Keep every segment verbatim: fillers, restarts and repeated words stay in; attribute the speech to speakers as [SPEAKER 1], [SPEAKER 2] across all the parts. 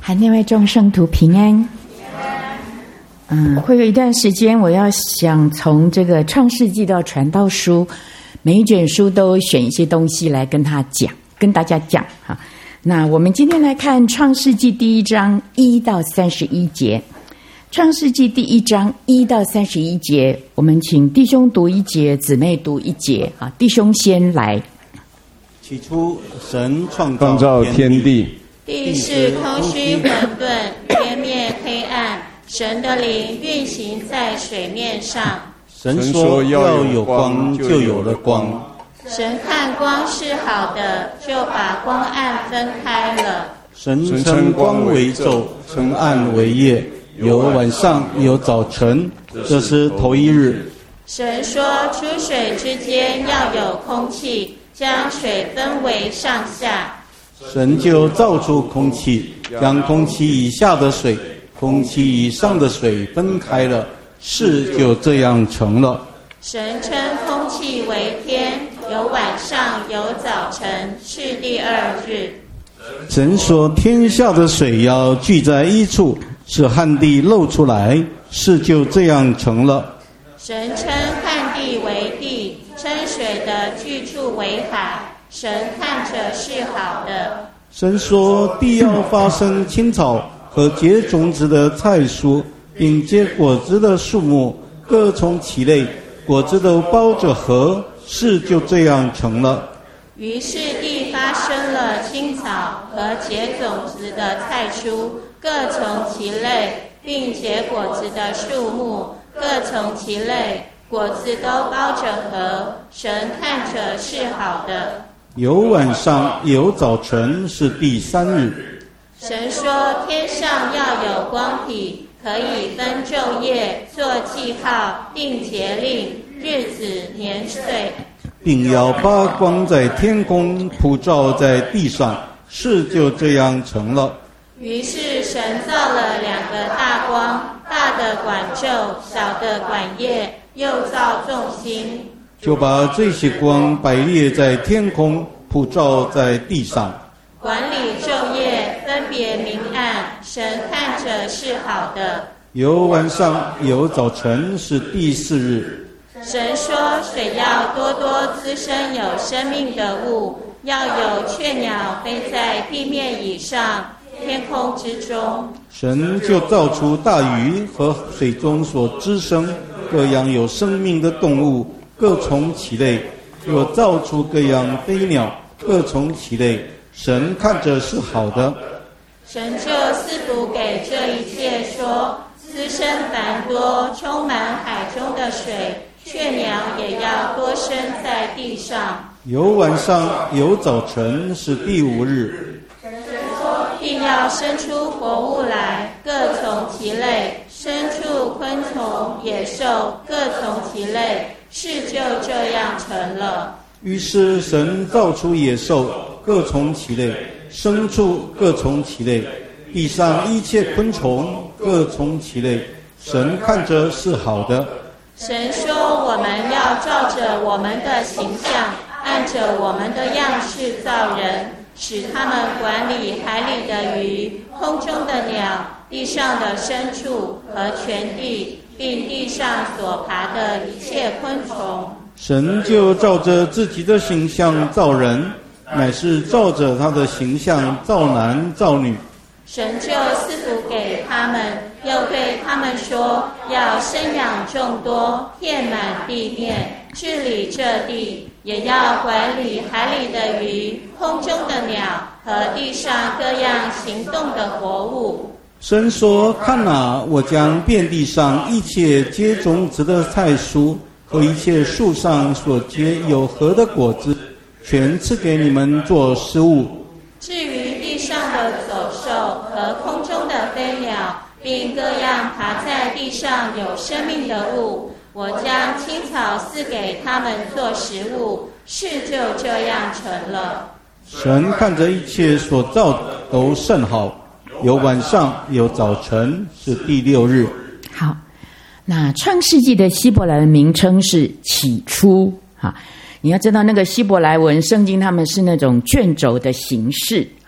[SPEAKER 1] 海内外众圣徒平安。嗯，会有一段时间，我要想从这个创世纪到传道书，每一卷书都选一些东西来跟他讲，跟大家讲哈。那我们今天来看创世纪第一章一到三十一节。创世纪第一章一到三十一节，我们请弟兄读一节，姊妹读一节啊。弟兄先来。
[SPEAKER 2] 起初，神创
[SPEAKER 3] 造
[SPEAKER 2] 造
[SPEAKER 3] 天地，
[SPEAKER 4] 地是空虚混沌，天面黑暗。神的灵运行在水面上。
[SPEAKER 2] 神说要有光，就有了光。
[SPEAKER 4] 神看光是好的，就把光暗分开了。
[SPEAKER 2] 神称光为昼，称暗为夜，有晚上，有早晨，这是头一日。
[SPEAKER 4] 神说出水之间要有空气，将水分为上下。
[SPEAKER 2] 神就造出空气，将空气以下的水、空气以上的水分开了，事就这样成了。
[SPEAKER 4] 神称空气为天，有晚上，有早晨，是第二日。
[SPEAKER 2] 神说天下的水要聚在一处，使旱地露出来，事就这样成了。
[SPEAKER 4] 神称旱地为地，称水的居处为海。神看着是好的。
[SPEAKER 2] 神说地要发生青草和结种子的菜蔬，并结果子的树木，各从其类，果子都包着核，事就这样成了。
[SPEAKER 4] 于是地发生了青草和结种子的菜蔬，各从其类，并结果子的树木，各从其类，果子都包着核。神看着是好的。
[SPEAKER 2] 有晚上，有早晨，是第三日。
[SPEAKER 4] 神说天上要有光体，可以分昼夜，做记号，定节令，日子年岁，
[SPEAKER 2] 并要把光在天空普照在地上，事就这样成了。
[SPEAKER 4] 于是神造了两个大光，大的管昼，小的管夜，又造众星，
[SPEAKER 2] 就把这些光摆列在天空，普照在地上，
[SPEAKER 4] 管理昼夜，分别明暗。神看着是好的。
[SPEAKER 2] 有晚上，有早晨，是第四日。
[SPEAKER 4] 神说水要多多滋生有生命的物，要有雀鸟飞在地面以上，天空之中。
[SPEAKER 2] 神就造出大鱼和水中所滋生各样有生命的动物，各从其类，又造出各样飞鸟，各从其类。神看着是好的。
[SPEAKER 4] 神就赐福给这一切，说滋生繁多，充满海中的水，雀鸟也要多生在地上。
[SPEAKER 2] 有晚上，有早晨，是第五日。
[SPEAKER 4] 神说并要生出活物来，各从其类，牲畜、昆虫、野兽，各从其类，事就这样成了。
[SPEAKER 2] 于是神造出野兽，各从其类，牲畜各从其类，地上一切昆虫各从其类。神看着是好的。
[SPEAKER 4] 神说我们要照着我们的形象，按着我们的样式造人，使他们管理海里的鱼，空中的鸟，地上的牲畜和全地，并地上所爬的一切昆虫。
[SPEAKER 2] 神就照着自己的形象造人，乃是照着他的形象造男造女。
[SPEAKER 4] 神就赐福给他们，又对他们说，要生养众多，遍满地面，治理这地，也要管理海里的鱼，空中的鸟和地上各样行动的活物。
[SPEAKER 2] 神说，看哪，我将遍地上一切结种子的菜蔬和一切树上所结有核的果子，全赐给你们做食物。
[SPEAKER 4] 至于地上的走兽和空中的飞鸟，并各样爬在地上有生命的物，我将青草赐给他们做食物，事就这样成了。
[SPEAKER 2] 神看着一切所造的都甚好，有晚上，有早晨，是第六日。
[SPEAKER 1] 好，那创世纪的希伯来文名称是起初哈。你要知道那个希伯来文圣经他们是那种卷轴的形式啊，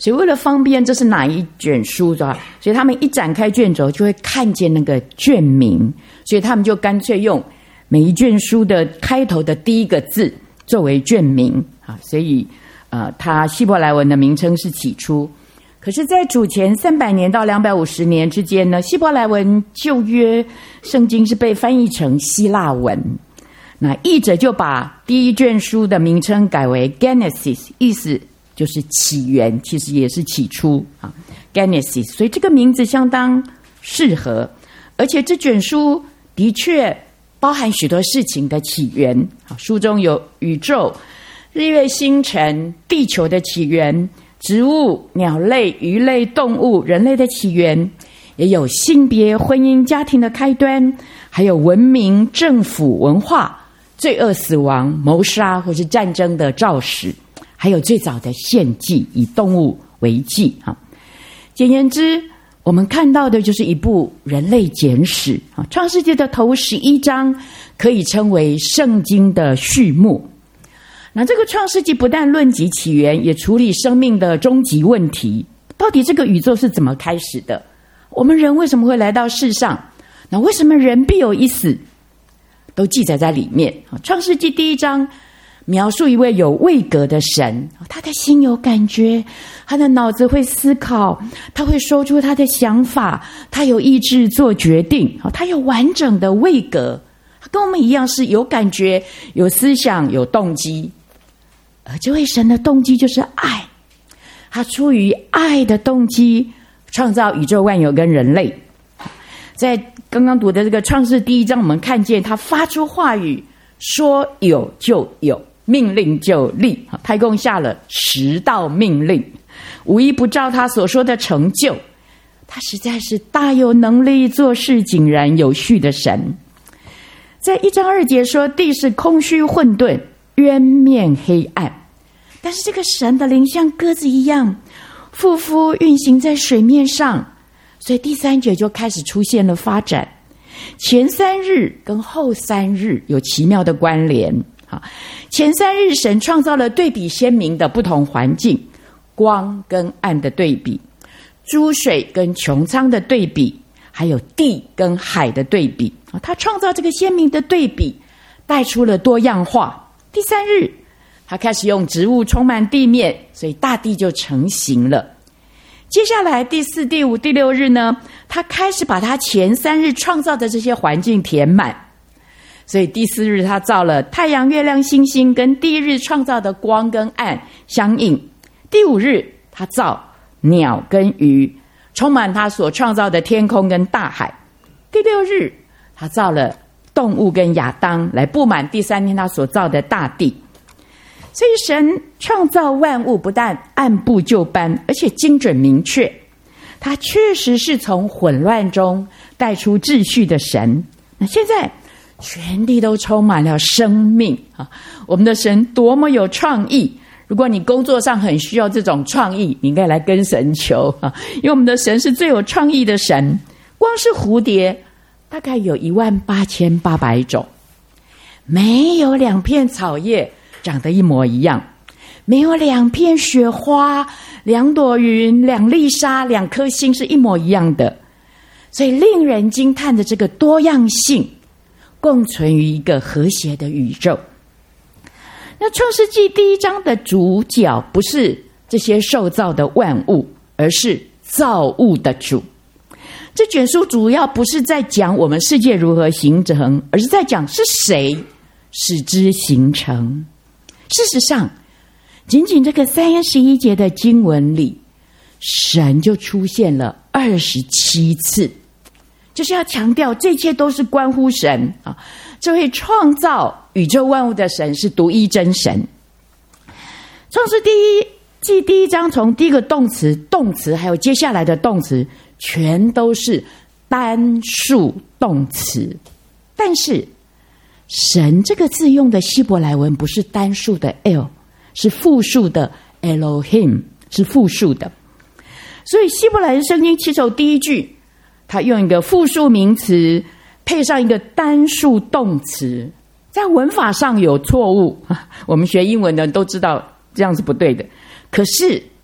[SPEAKER 1] 所以为了方便这是哪一卷书的，所以他们一展开卷轴就会看见那个卷名，所以他们就干脆用每一卷书的开头的第一个字作为卷名啊，所以呃，它希伯来文的名称是起初。可是在主前三百年到两百五十年之间呢，希伯来文旧约圣经是被翻译成希腊文，那译者就把第一卷书的名称改为 Genesis， 意思就是起源，其实也是起初啊 Genesis， 所以这个名字相当适合，而且这卷书的确包含许多事情的起源，书中有宇宙、日月星辰、地球的起源，植物、鸟类、鱼类、动物、人类的起源，也有性别、婚姻、家庭的开端，还有文明、政府、文化、罪恶、死亡、谋杀或是战争的肇始，还有最早的献祭，以动物为祭。简言之，我们看到的就是一部人类简史。创世纪的头十一章可以称为圣经的序幕。那这个创世纪不但论及起源，也处理生命的终极问题。到底这个宇宙是怎么开始的？我们人为什么会来到世上？那为什么人必有一死？都记载在里面。创世纪第一章描述一位有位格的神，他的心有感觉，他的脑子会思考，他会说出他的想法，他有意志做决定，他有完整的位格，他跟我们一样是有感觉、有思想、有动机。而这位神的动机就是爱，他出于爱的动机创造宇宙万有跟人类。在刚刚读的这个创世第一章，我们看见他发出话语，说有就有，命令就立。他一共下了十道命令，无一不照他所说的成就。他实在是大有能力，做事井然有序的神。在一章二节说，地是空虚混沌，渊面黑暗。但是这个神的灵像鸽子一样，匍匐运行在水面上。所以第三节就开始出现了发展，前三日跟后三日有奇妙的关联。前三日神创造了对比鲜明的不同环境，光跟暗的对比，诸水跟穹苍的对比，还有地跟海的对比。他创造这个鲜明的对比，带出了多样化。第三日他开始用植物充满地面，所以大地就成型了。接下来第四、第五、第六日呢，他开始把他前三日创造的这些环境填满。所以第四日他造了太阳、月亮、星星，跟第一日创造的光跟暗相应。第五日他造鸟跟鱼，充满他所创造的天空跟大海。第六日他造了动物跟亚当，来布满第三天他所造的大地。所以神创造万物不但按部就班，而且精准明确。他确实是从混乱中带出秩序的神。那现在全地都充满了生命啊！我们的神多么有创意！如果你工作上很需要这种创意，你应该来跟神求啊！因为我们的神是最有创意的神。光是蝴蝶大概有一万八千八百种，没有两片草叶长得一模一样，没有两片雪花、两朵云、两粒沙、两颗星是一模一样的。所以令人惊叹的这个多样性共存于一个和谐的宇宙。那创世纪第一章的主角不是这些受造的万物，而是造物的主。这卷书主要不是在讲我们世界如何形成，而是在讲是谁使之形成。事实上，仅仅这个三十一节的经文里，神就出现了二十七次，就是要强调这一切都是关乎神啊！这位创造宇宙万物的神是独一真神。创世第一记第一章，从第一个动词、动词，还有接下来的动词，全都是单数动词。但是神这个字用的希伯来文不是单数的 el， 是复数的 Elohim， 是复数的。所以希伯来圣经起首第一句，他用一个复数名词配上一个单数动词，在文法上有错误，我们学英文的人都知道这样是不对的。可是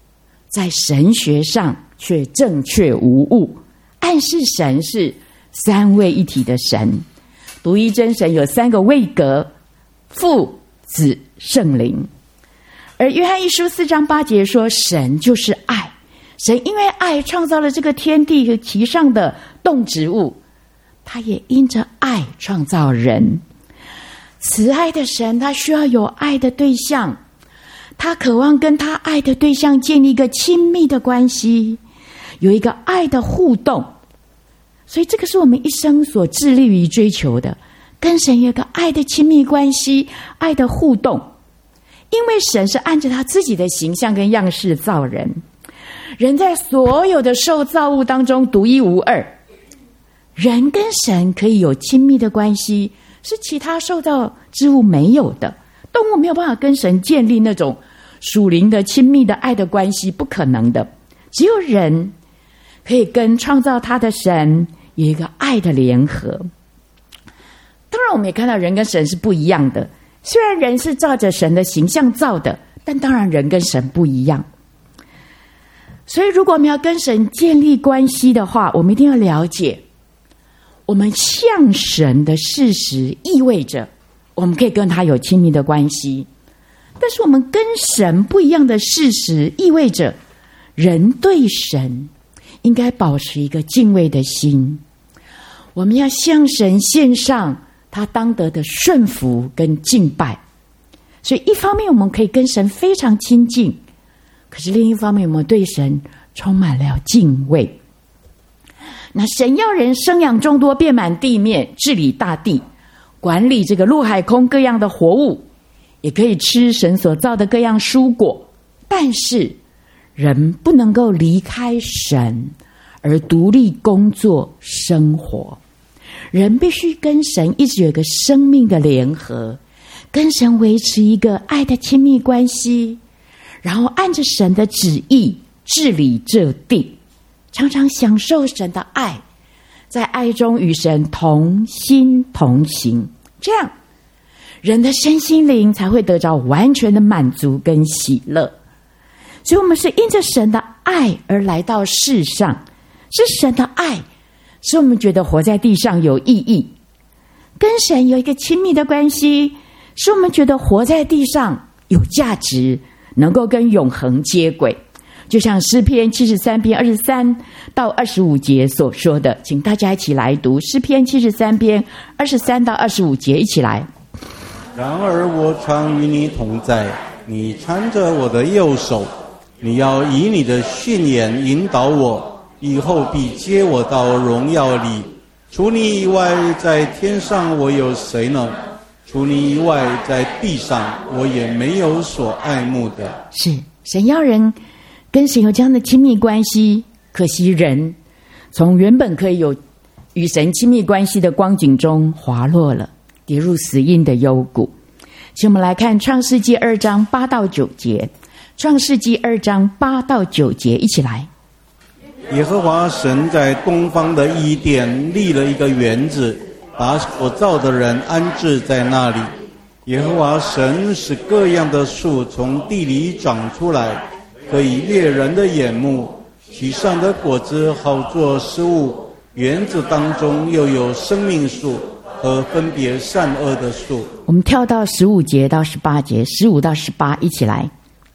[SPEAKER 1] 在神学上却正确无误，暗示神是三位一体的神。独一真神有三个位格：父、子、圣灵。而约翰一书四章八节说，神就是爱，神因为爱创造了这个天地和其上的动植物，他也因着爱创造人。慈爱的神，他需要有爱的对象，他渴望跟他爱的对象建立一个亲密的关系，有一个爱的互动。所以这个是我们一生所致力于追求的，跟神有一个爱的亲密关系，爱的互动。因为神是按着他自己的形象跟样式造人，人在所有的受造物当中独一无二，人跟神可以有亲密的关系，是其他受造之物没有的。动物没有办法跟神建立那种属灵的亲密的爱的关系，不可能的。只有人可以跟创造他的神有一个爱的联合。当然我们也看到人跟神是不一样的，虽然人是照着神的形象造的，但当然人跟神不一样。所以如果我们要跟神建立关系的话，我们一定要了解，我们像神的事实意味着我们可以跟他有亲密的关系，但是我们跟神不一样的事实意味着人对神应该保持一个敬畏的心，我们要向神献上他当得的顺服跟敬拜。所以一方面我们可以跟神非常亲近，可是另一方面我们对神充满了敬畏。那神要人生养众多，遍满地面，治理大地，管理这个陆海空各样的活物，也可以吃神所造的各样蔬果。但是人不能够离开神而独立工作生活，人必须跟神一直有一个生命的联合，跟神维持一个爱的亲密关系，然后按着神的旨意治理这地，常常享受神的爱，在爱中与神同心同行，这样人的身心灵才会得着完全的满足跟喜乐。所以我们是因着神的爱而来到世上，是神的爱使我们觉得活在地上有意义，跟神有一个亲密的关系，使我们觉得活在地上有价值，能够跟永恒接轨。就像诗篇七十三篇二十三到二十五节所说的，请大家一起来读诗篇七十三篇二十三到二十五节，一起来。
[SPEAKER 2] 然而我常与你同在，你搀着我的右手，你要以你的训言引导我，以后必接我到荣耀里。除你以外，在天上我有谁呢？除你以外，在地上我也没有所爱慕的。
[SPEAKER 1] 是神要人跟神有这样的亲密关系，可惜人从原本可以有与神亲密关系的光景中滑落了，跌入死荫的幽谷。请我们来看创世纪二章八到九节。创世纪二章八到九节，一起来。
[SPEAKER 2] 耶和华神在东方的伊甸立了一个园子，把所造的人安置在那里。耶和华神使各样的树从地里长出来，可以猎人的眼目，其上的果子好做食物。园子当中又有生命树和分别善恶的树。
[SPEAKER 1] 我们跳到十五节到十八节，十五到十八，一起来。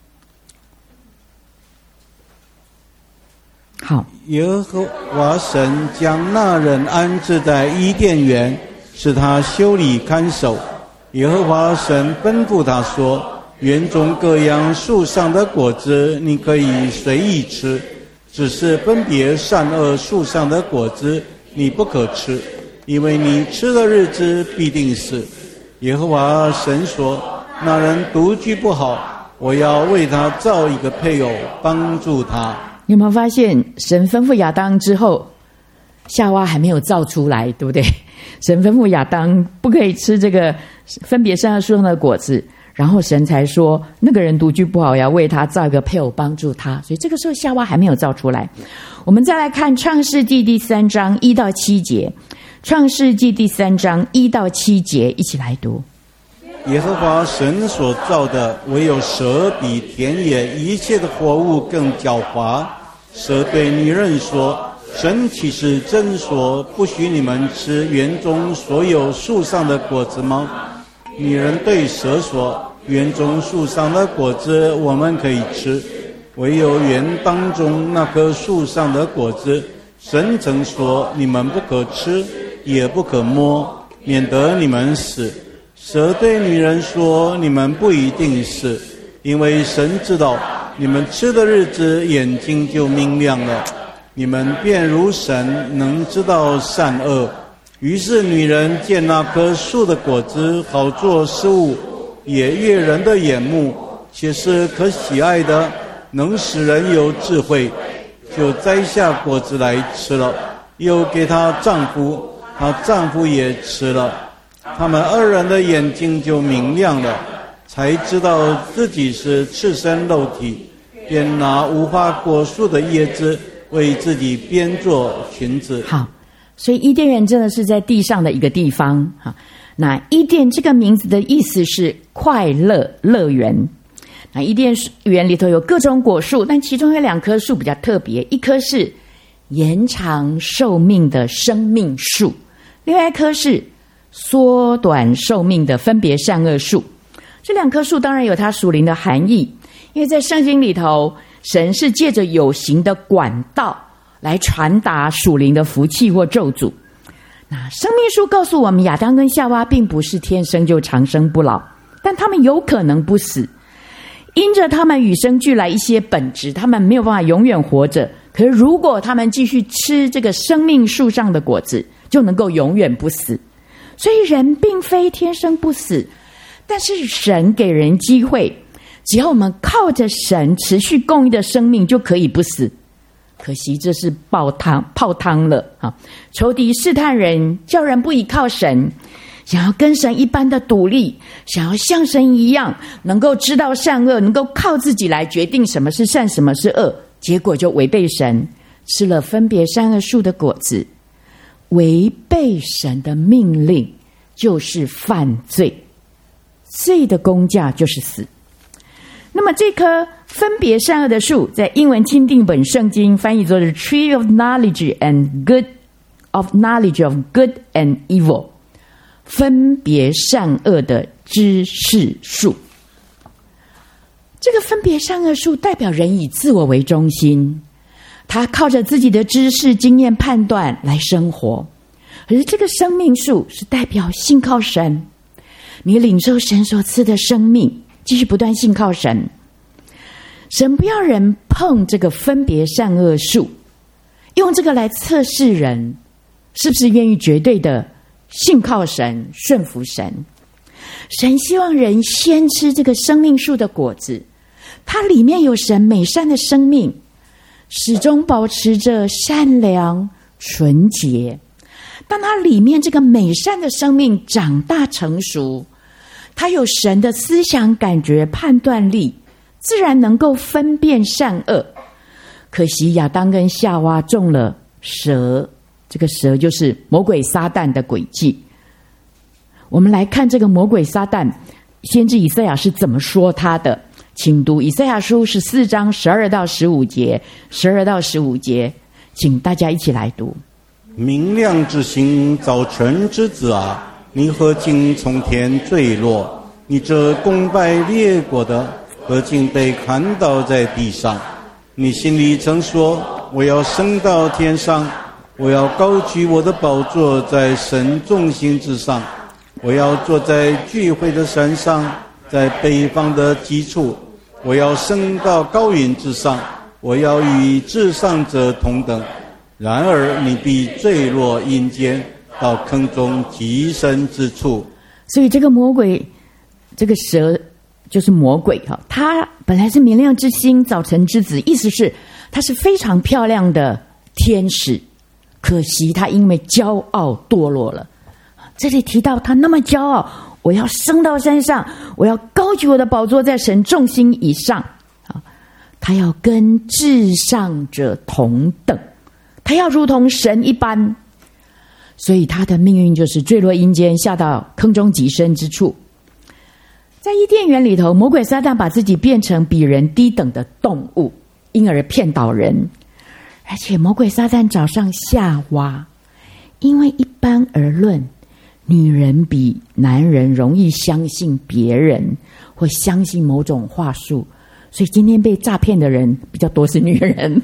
[SPEAKER 1] 好，
[SPEAKER 2] 耶和华神将那人安置在伊甸园，使他修理看守。耶和华神吩咐他说：园中各样树上的果子你可以随意吃，只是分别善恶树上的果子你不可吃，因为你吃的日子必定死。耶和华神说：那人独居不好，我要为他造一个配偶帮助他。
[SPEAKER 1] 你有没有发现神吩咐亚当之后，夏娃还没有造出来，对不对？神吩咐亚当不可以吃这个分别善恶树上的果子，然后神才说那个人独居不好，要为他造一个配偶帮助他。所以这个时候夏娃还没有造出来。我们再来看创世纪第三章一到七节。创世纪第三章一到七节，一起来读。
[SPEAKER 2] 耶和华神所造的，唯有蛇比田野一切的活物更狡猾。蛇对女人说：神岂是真说不许你们吃园中所有树上的果子吗？女人对蛇说：园中树上的果子我们可以吃，唯有园当中那棵树上的果子，神曾说你们不可吃，也不可摸，免得你们死。蛇对女人说：你们不一定是，因为神知道你们吃的日子眼睛就明亮了，你们便如神，能知道善恶。于是女人见那棵树的果子好做食物，也悦人的眼目，且是可喜爱的，能使人有智慧，就摘下果子来吃了，又给她丈夫，她丈夫也吃了。他们二人的眼睛就明亮了，才知道自己是赤身露体，便拿无花果树的叶子为自己编做裙子。
[SPEAKER 1] 好，所以伊甸园真的是在地上的一个地方。那伊甸这个名字的意思是快乐乐园。那伊甸园里头有各种果树，但其中有两棵树比较特别，一棵是延长寿命的生命树，另外一棵是缩短寿命的分别善恶树。这两棵树当然有它属灵的含义，因为在圣经里头，神是借着有形的管道来传达属灵的福气或咒诅。那生命树告诉我们，亚当跟夏娃并不是天生就长生不老，但他们有可能不死，因着他们与生俱来一些本质，他们没有办法永远活着。可是如果他们继续吃这个生命树上的果子，就能够永远不死。所以人并非天生不死，但是神给人机会，只要我们靠着神持续供应的生命就可以不死。可惜这是泡汤泡汤了啊！仇敌试探人，叫人不依靠神，想要跟神一般的独立，想要像神一样能够知道善恶，能够靠自己来决定什么是善什么是恶，结果就违背神，吃了分别善恶树的果子。违背神的命令就是犯罪，罪的工价就是死。那么这棵分别善恶的树，在英文钦定本圣经翻译作是 Tree of Knowledge and Good of Knowledge of Good and Evil， 分别善恶的知识树。这个分别善恶树代表人以自我为中心，他靠着自己的知识、经验、判断来生活。可是这个生命树是代表信靠神，你领受神所赐的生命，继续不断信靠神。神不要人碰这个分别善恶树，用这个来测试人是不是愿意绝对的信靠神、顺服神。神希望人先吃这个生命树的果子，它里面有神美善的生命，始终保持着善良纯洁。当它里面这个美善的生命长大成熟，它有神的思想、感觉、判断力，自然能够分辨善恶。可惜亚当跟夏娃中了蛇，这个蛇就是魔鬼撒旦的诡计。我们来看这个魔鬼撒旦，先知以赛亚是怎么说他的。请读以赛亚书十四章十二到十五节，十二到十五节，请大家一起来读。
[SPEAKER 2] 明亮之星，早晨之子啊，你何竟从天坠落？你这攻败列国的，何竟被砍倒在地上？你心里曾说：我要升到天上，我要高举我的宝座在神众星之上，我要坐在聚会的山上，在北方的极处，我要升到高云之上，我要与至上者同等。然而你必坠落阴间，到坑中极深之处。
[SPEAKER 1] 所以这个魔鬼，这个蛇就是魔鬼哈，他本来是明亮之星，早晨之子，意思是他是非常漂亮的天使，可惜他因为骄傲堕落了。这里提到他那么骄傲，我要升到山上，我要高举我的宝座在神众星以上，他要跟至上者同等，他要如同神一般，所以他的命运就是坠落阴间，下到坑中极深之处。 在伊甸园里头，魔鬼撒旦把自己变成比人低等的动物，因而骗倒人。而且魔鬼撒旦找上夏娃，因为一般而论，女人比男人容易相信别人或相信某种话术，所以今天被诈骗的人比较多是女人。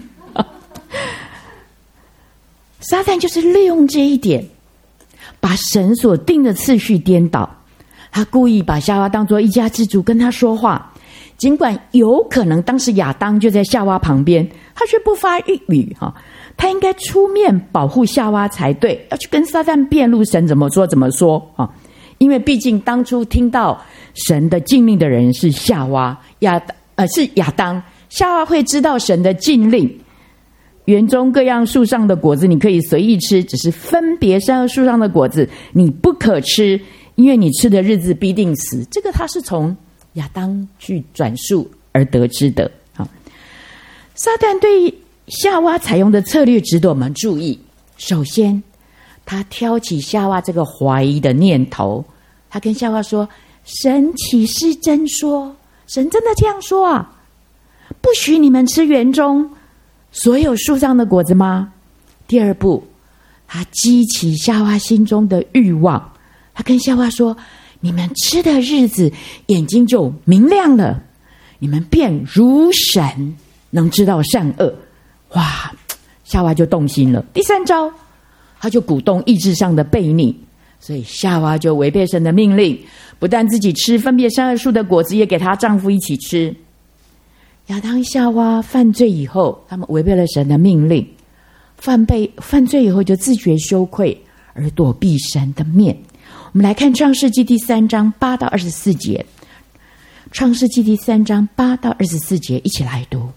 [SPEAKER 1] 撒旦就是利用这一点，把神所定的次序颠倒。他故意把夏娃当作一家之主跟他说话，尽管有可能当时亚当就在夏娃旁边，他却不发一语。他应该出面保护夏娃才对，要去跟撒旦辩论神怎么说怎么说。因为毕竟当初听到神的禁令的人是夏娃，亚呃是亚当，夏娃会知道神的禁令，园中各样树上的果子你可以随意吃，只是分别善恶树上的果子你不可吃，因为你吃的日子必定死。这个他是从亚当去转述而得知的。好，撒旦对夏娃采用的策略值得我们注意。首先，他挑起夏娃这个怀疑的念头，他跟夏娃说：神岂是真说？神真的这样说啊？不许你们吃园中所有树上的果子吗？第二步，他激起夏娃心中的欲望，他跟夏娃说：你们吃的日子眼睛就明亮了，你们便如神，能知道善恶。哇，夏娃就动心了。第三招，他就鼓动意志上的悖逆，所以夏娃就违背神的命令，不但自己吃分别善恶树的果子，也给她丈夫一起吃。亚当夏娃犯罪以后，他们违背了神的命令，犯被犯罪以后就自觉羞愧而躲避神的面。我们来看创世纪第三章八到二十四节。创世纪第三章八到二十四节，一起来读。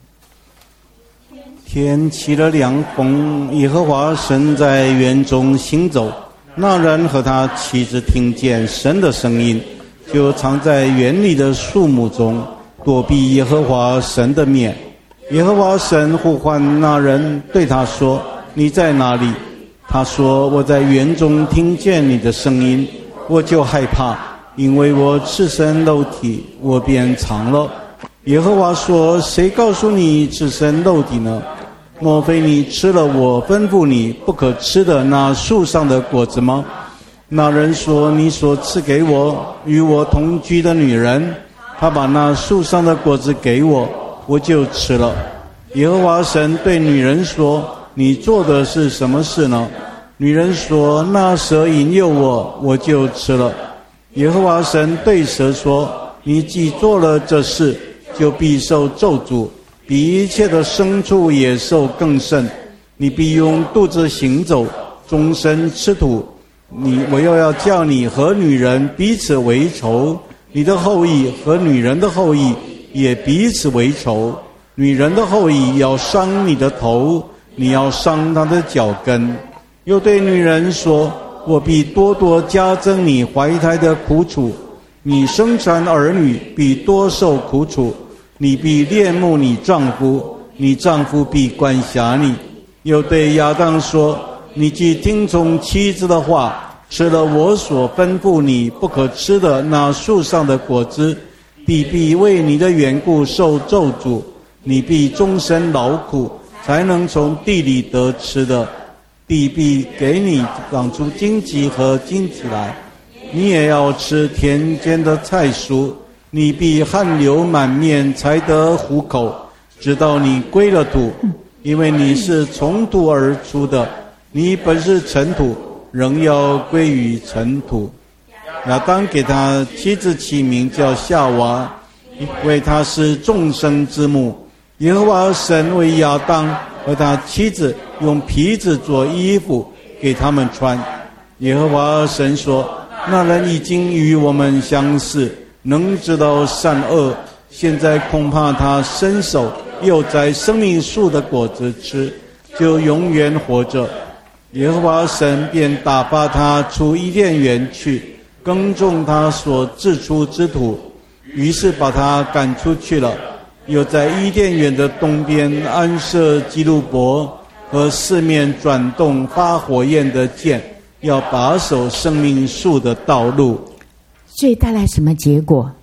[SPEAKER 2] 天起了凉风，耶和华神在园中行走，那人和他妻子听见神的声音，就藏在园里的树木中，躲避耶和华神的面。耶和华神呼唤那人，对他说：你在哪里？他说：我在园中听见你的声音，我就害怕，因为我赤身露体，我便藏了。耶和华说：谁告诉你赤身露体呢？莫非你吃了我吩咐你不可吃的那树上的果子吗？那人说：你所赐给我与我同居的女人，她把那树上的果子给我，我就吃了。耶和华神对女人说：你做的是什么事呢？女人说：那蛇引诱我，我就吃了。耶和华神对蛇说：你既做了这事，就必受咒诅，比一切的牲畜野兽更甚。你必用肚子行走，终身吃土。你我又要叫你和女人彼此为仇，你的后裔和女人的后裔也彼此为仇。女人的后裔要伤你的头，你要伤她的脚跟。又对女人说：我必多多加增你怀胎的苦楚，你生产儿女必多受苦楚。你必恋慕你丈夫，你丈夫必管辖你。又对亚当说：你既听从妻子的话，吃了我所吩咐你不可吃的那树上的果子，必必为你的缘故受咒诅，你必终身劳苦，才能从地里得吃的。地必给你长出荆棘和荆棘来，你也要吃田间的菜蔬。你必汗流满面才得糊口，直到你归了土，因为你是从土而出的，你本是尘土，仍要归于尘土。亚当给他妻子起名叫夏娃，因为他是众生之母。耶和华神为亚当和他妻子用皮子做衣服给他们穿。耶和华神说：那人已经与我们相似，能知道善恶，现在恐怕他伸手又摘生命树的果子吃，就永远活着。耶和华神便打发他出伊甸园去，耕种他所自出之土，于是把他赶出去了。又在伊甸园的东边安设基路伯和四面转动发火焰的剑，要把守生命树的道路。
[SPEAKER 1] 所以带来什么结果？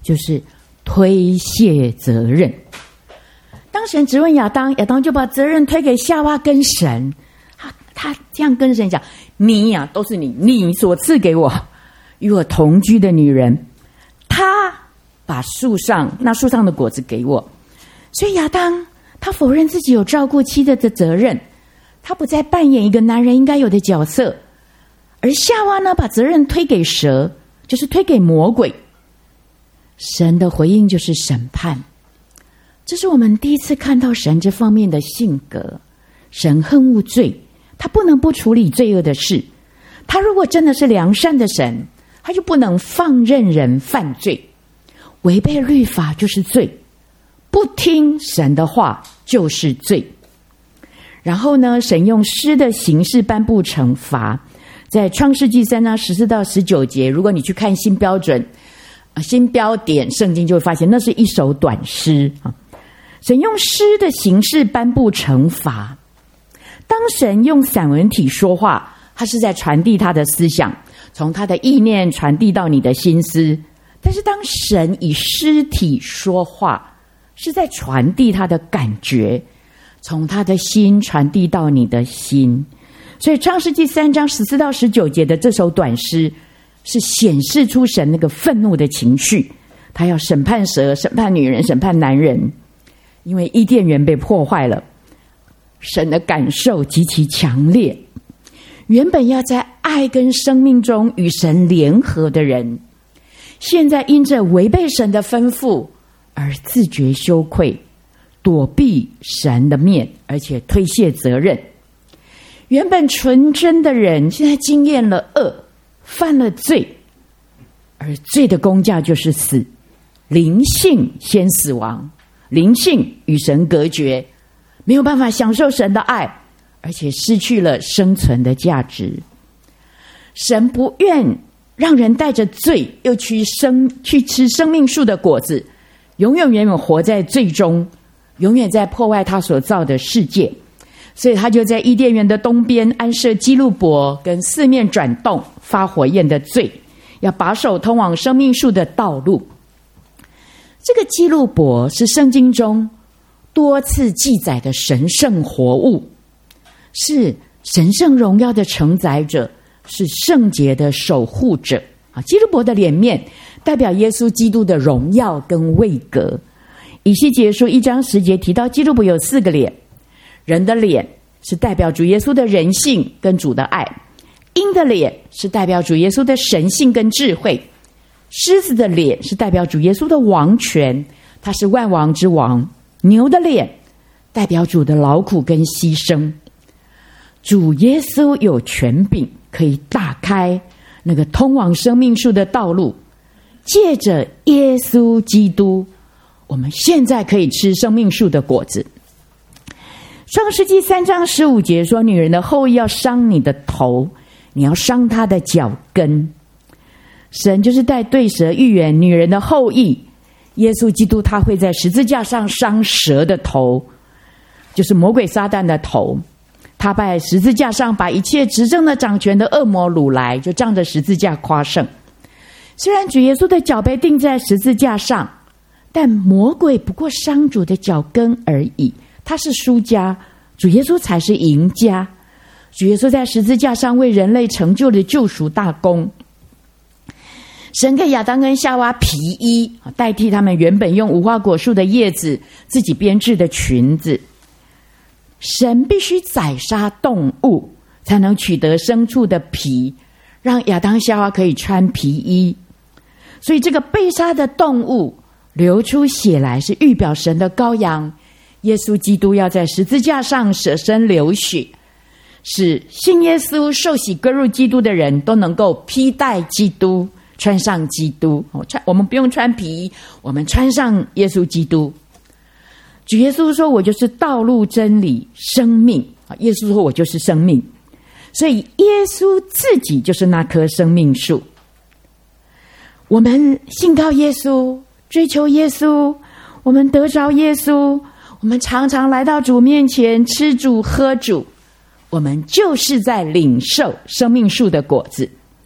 [SPEAKER 1] 就是推卸责任。当神质问亚当，亚当就把责任推给夏娃跟神。他他这样跟神讲：你呀、啊，都是你，你所赐给我与我同居的女人，她把树上那树上的果子给我。所以亚当他否认自己有照顾妻子的责任，他不再扮演一个男人应该有的角色。而夏娃呢，把责任推给蛇，就是推给魔鬼。神的回应就是审判。这是我们第一次看到神这方面的性格。神恨恶罪，他不能不处理罪恶的事。他如果真的是良善的神，他就不能放任人犯罪。违背律法就是罪，不听神的话就是罪。然后呢，神用诗的形式颁布惩罚。在创世纪三章十四到十九节，如果你去看新标准、新标点圣经，就会发现那是一首短诗啊。神用诗的形式颁布惩罚。当神用散文体说话，他是在传递他的思想，从他的意念传递到你的心思。但是当神以诗体说话，是在传递他的感觉，从他的心传递到你的心。所以创世纪三章十四到十九节的这首短诗，是显示出神那个愤怒的情绪。他要审判蛇，审判女人，审判男人。因为伊甸园被破坏了，神的感受极其强烈。原本要在爱跟生命中与神联合的人，现在因着违背神的吩咐而自觉羞愧，躲避神的面，而且推卸责任。原本纯真的人，现在经验了恶，犯了罪，而罪的工价就是死。灵性先死亡，灵性与神隔绝，没有办法享受神的爱，而且失去了生存的价值。神不愿让人带着罪又去生去吃生命树的果子，永远永远活在罪中，永远在破坏他所造的世界。所以他就在伊甸园的东边安设基路伯，跟四面转动发火焰的罪，要把守通往生命树的道路。这个基路伯是圣经中多次记载的神圣活物，是神圣荣耀的承载者，是圣洁的守护者。基路伯的脸面代表耶稣基督的荣耀跟位格。以西结书一章十节提到基路伯有四个脸，人的脸是代表主耶稣的人性跟主的爱，鹰的脸是代表主耶稣的神性跟智慧，狮子的脸是代表主耶稣的王权，他是万王之王。牛的脸代表主的劳苦跟牺牲。主耶稣有权柄，可以打开那个通往生命树的道路。借着耶稣基督，我们现在可以吃生命树的果子。创世纪三章十五节说，女人的后裔要伤你的头，你要伤她的脚跟。神就是在对蛇预言女人的后裔耶稣基督，他会在十字架上伤蛇的头，就是魔鬼撒旦的头。他在十字架上把一切执政的掌权的恶魔掳来，就仗着十字架夸胜。虽然主耶稣的脚被钉在十字架上，但魔鬼不过伤主的脚跟而已，他是输家，主耶稣才是赢家。主耶稣在十字架上为人类成就了救赎大功。神给亚当跟夏娃皮衣，代替他们原本用无花果树的叶子自己编制的裙子。神必须宰杀动物才能取得牲畜的皮，让亚当夏娃可以穿皮衣。所以这个被杀的动物流出血来，是预表神的羔羊耶稣基督要在十字架上舍身流血，使信耶稣受洗归入基督的人都能够披戴基督，穿上基督。我们不用穿皮衣，我们穿上耶稣基督。主耶稣说，我就是道路真理生命。耶稣说，我就是生命。所以耶稣自己就是那棵生命树。我们信靠耶稣，追求耶稣，我们得着耶稣，我们常常来到主面前吃主喝主，我们就是在领受生命树的果子。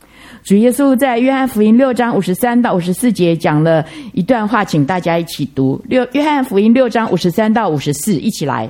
[SPEAKER 1] 主耶稣在约翰福音六章五十三到五十四节讲了一段话，请大家一起读。六约翰福音六章五十三到五十四，一起来。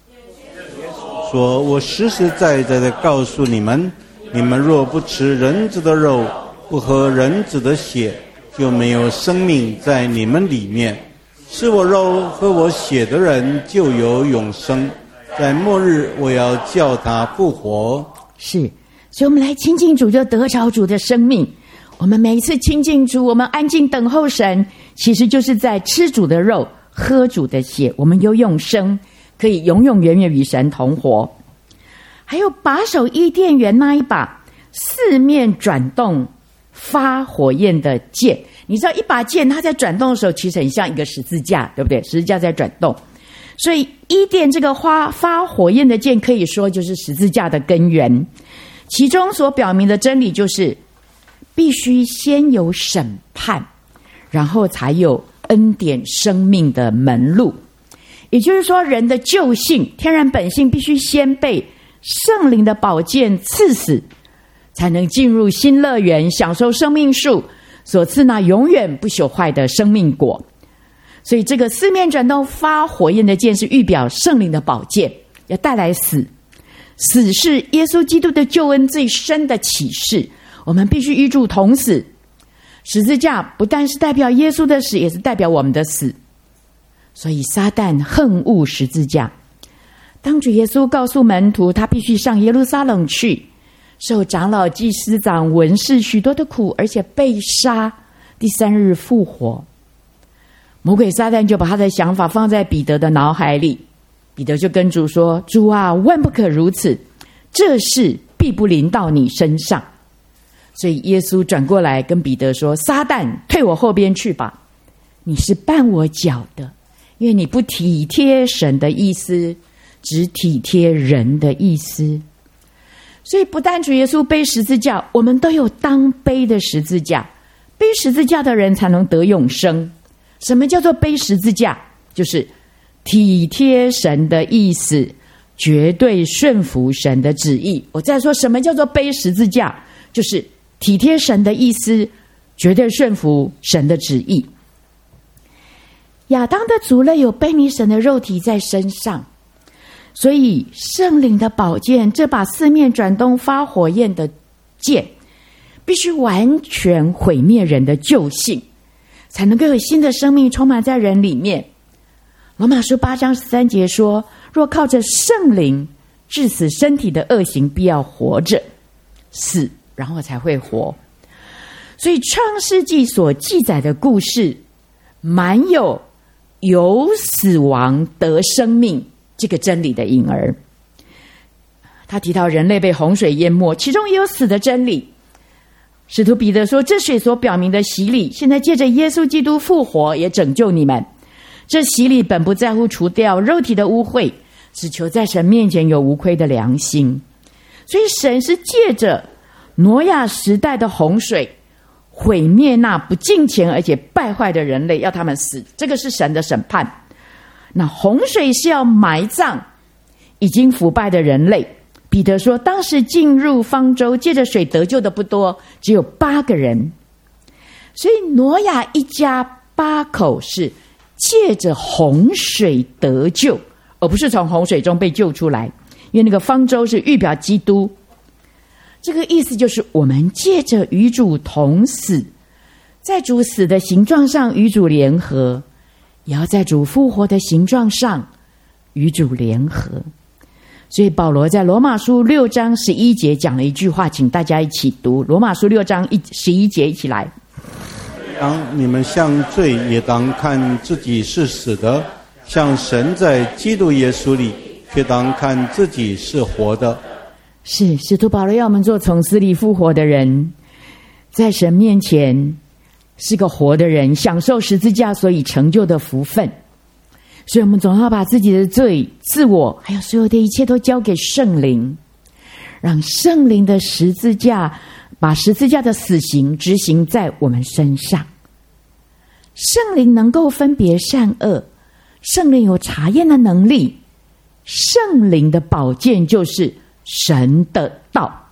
[SPEAKER 2] 说：“我实实在在的告诉你们，你们若不吃人子的肉，不喝人子的血，就没有生命在你们里面。吃我肉喝我血的人，就有永生。在末日，我要叫他复活。”
[SPEAKER 1] 是，所以我们来亲近主，就得着主的生命。我们每一次亲近主，我们安静等候神，其实就是在吃主的肉，喝主的血，我们有永生，可以永永远远与神同活。还有把守伊甸园那一把四面转动发火焰的剑，你知道一把剑它在转动的时候其实很像一个十字架，对不对？十字架在转动，所以伊甸这个花发火焰的剑可以说就是十字架的根源。其中所表明的真理就是必须先有审判，然后才有恩典生命的门路。也就是说，人的救性天然本性必须先被圣灵的宝剑刺死，才能进入新乐园，享受生命树所赐那永远不朽坏的生命果。所以这个四面转动发火焰的剑是预表圣灵的宝剑，要带来死。死是耶稣基督的救恩最深的启示，我们必须与主同死。十字架不但是代表耶稣的死，也是代表我们的死。所以撒旦恨恶十字架。当主耶稣告诉门徒他必须上耶路撒冷去，受长老祭司长文士许多的苦，而且被杀，第三日复活，魔鬼撒旦就把他的想法放在彼得的脑海里。彼得就跟主说：“主啊，万不可如此，这事必不临到你身上。”所以耶稣转过来跟彼得说：“撒旦，退我后边去吧，你是绊我脚的，因为你不体贴神的意思，只体贴人的意思。”所以不但主耶稣背十字架，我们都有当背的十字架。背十字架的人才能得永生。什么叫做背十字架？就是体贴神的意思，绝对顺服神的旨意。我再说，什么叫做背十字架？就是体贴神的意思，绝对顺服神的旨意。亚当的族类有背逆神的肉体在身上，所以圣灵的宝剑，这把四面转动发火焰的剑，必须完全毁灭人的旧性，才能够有新的生命充满在人里面。罗马书八章十三节说：“若靠着圣灵治死身体的恶行，必要活着，死然后才会活。”所以创世纪所记载的故事满有由死亡得生命这个真理的影儿。他提到人类被洪水淹没，其中也有死的真理。使徒彼得说：“这水所表明的洗礼，现在借着耶稣基督复活，也拯救你们。这洗礼本不在乎除掉肉体的污秽，只求在神面前有无愧的良心。”所以神是借着挪亚时代的洪水毁灭那不敬虔而且败坏的人类，要他们死，这个是神的审判。那洪水是要埋葬已经腐败的人类。彼得说，当时进入方舟借着水得救的不多，只有八个人。所以挪亚一家八口是借着洪水得救，而不是从洪水中被救出来，因为那个方舟是预表基督。这个意思就是我们借着与主同死，在主死的形状上与主联合，也要在主复活的形状上与主联合。所以保罗在罗马书六章十一节讲了一句话，请大家一起读。罗马书六章十一节，一起来。
[SPEAKER 2] 当你们向罪，也当看自己是死的；像神在基督耶稣里，却当看自己是活的。
[SPEAKER 1] 是使徒保罗要我们做从死里复活的人，在神面前是个活的人，享受十字架所以成就的福分。所以我们总要把自己的罪、自我还有所有的一切都交给圣灵，让圣灵的十字架把十字架的死刑执行在我们身上。圣灵能够分别善恶，圣灵有查验的能力，圣灵的宝剑就是神的道。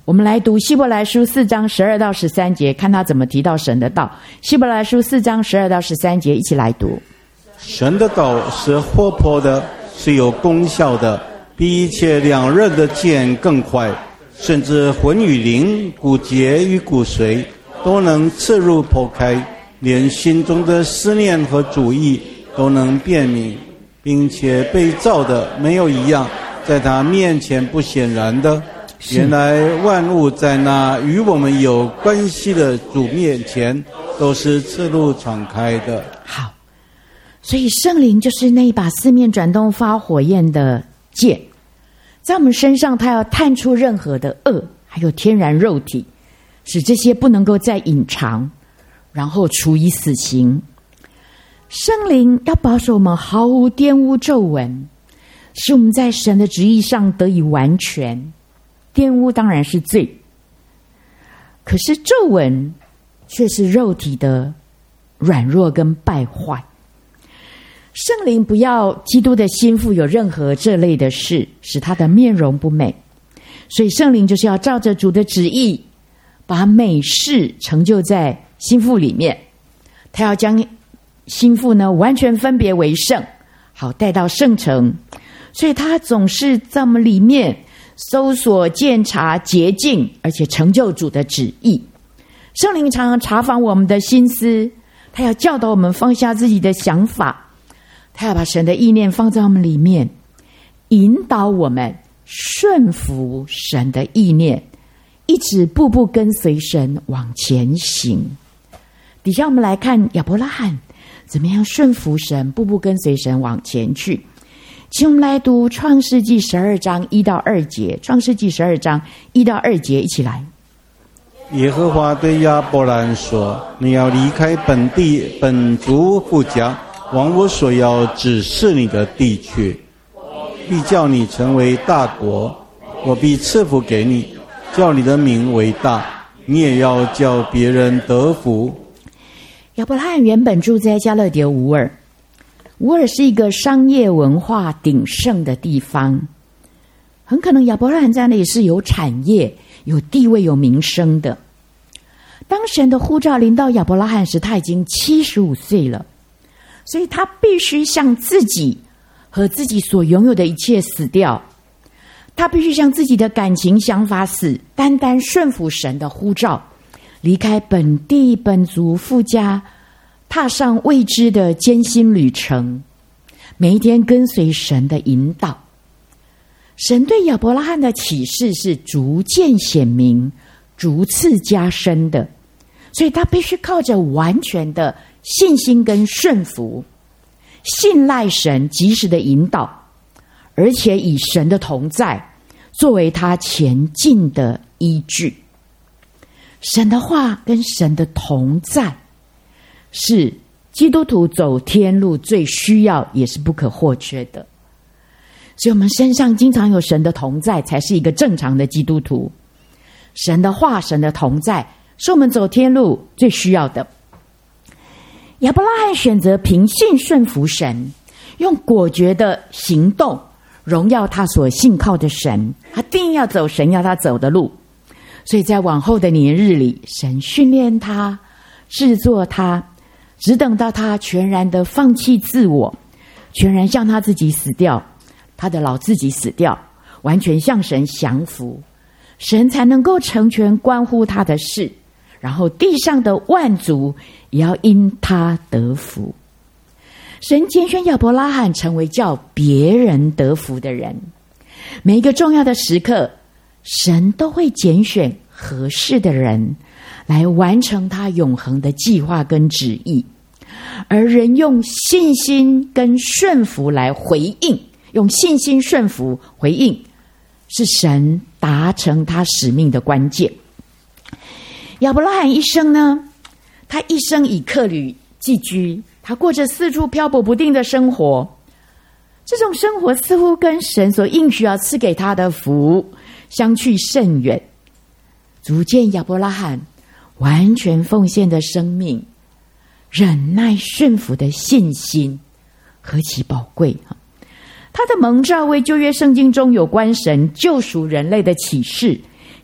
[SPEAKER 1] 我们来读希伯来书四章十二到十三节，看他怎么提到神的道。希伯来书四章十二到十三节，一起来读。
[SPEAKER 2] 神的道是活泼的，是有功效的，比一切两刃的剑更快，甚至魂与灵、骨节与骨髓都能刺入剖开，连心中的思念和主意都能辨明，并且被造的没有一样在他面前不显然的。原来万物在那与我们有关系的主面前都是赤露敞开的。
[SPEAKER 1] 好，所以圣灵就是那一把四面转动发火焰的剑，在我们身上，它要探出任何的恶，还有天然肉体，使这些不能够再隐藏，然后处以死刑。圣灵要保守我们毫无玷污皱纹，使我们在神的旨意上得以完全。玷污当然是罪，可是皱纹却是肉体的软弱跟败坏。圣灵不要基督的心腹有任何这类的事，使他的面容不美。所以圣灵就是要照着主的旨意，把美事成就在心腹里面。他要将心腹呢完全分别为圣，好带到圣城。所以他总是在我们里面搜索、鉴察、洁净，而且成就主的旨意。圣灵常常查访我们的心思，他要教导我们放下自己的想法，他要把神的意念放在我们里面，引导我们顺服神的意念，一直步步跟随神往前行。底下我们来看亚伯拉罕怎么样顺服神，步步跟随神往前去。请我们来读创世纪十二章一到二节，创世纪十二章一到二节，一起来。
[SPEAKER 2] 耶和华对亚伯兰说：你要离开本地本族父家，往我所要指示你的地去，必叫你成为大国，我必赐福给你，叫你的名为大，你也要叫别人得福。
[SPEAKER 1] 亚伯拉罕原本住在加勒底乌尔，乌尔是一个商业文化鼎盛的地方，很可能亚伯拉罕在那里是有产业、有地位、有名声的。当神的呼召临到亚伯拉罕时，他已经七十五岁了，所以他必须向自己和自己所拥有的一切死掉，他必须向自己的感情想法死，单单顺服神的呼召，离开本地本族父家，踏上未知的艰辛旅程，每一天跟随神的引导。神对亚伯拉罕的启示是逐渐显明、逐次加深的，所以他必须靠着完全的信心跟顺服，信赖神及时的引导，而且以神的同在作为他前进的依据。神的话跟神的同在是基督徒走天路最需要也是不可或缺的，所以我们身上经常有神的同在，才是一个正常的基督徒。神的话、神的同在是我们走天路最需要的。亚伯拉罕选择凭信顺服神，用果决的行动荣耀他所信靠的神，他定要走神要他走的路。所以在往后的年日里，神训练他，制作他，只等到他全然的放弃自我，全然向他自己死掉，他的老自己死掉，完全向神降服，神才能够成全关乎他的事，然后地上的万族也要因他得福。神拣选亚伯拉罕成为叫别人得福的人，每一个重要的时刻，神都会拣选合适的人来完成他永恒的计划跟旨意，而人用信心跟顺服来回应，用信心顺服回应，是神达成他使命的关键。亚伯拉罕一生呢，他一生以客旅寄居，他过着四处漂泊不定的生活，这种生活似乎跟神所应许要赐给他的福相去甚远，足见亚伯拉罕完全奉献的生命，忍耐顺服的信心何其宝贵。他的蒙召为旧约圣经中有关神救赎人类的启示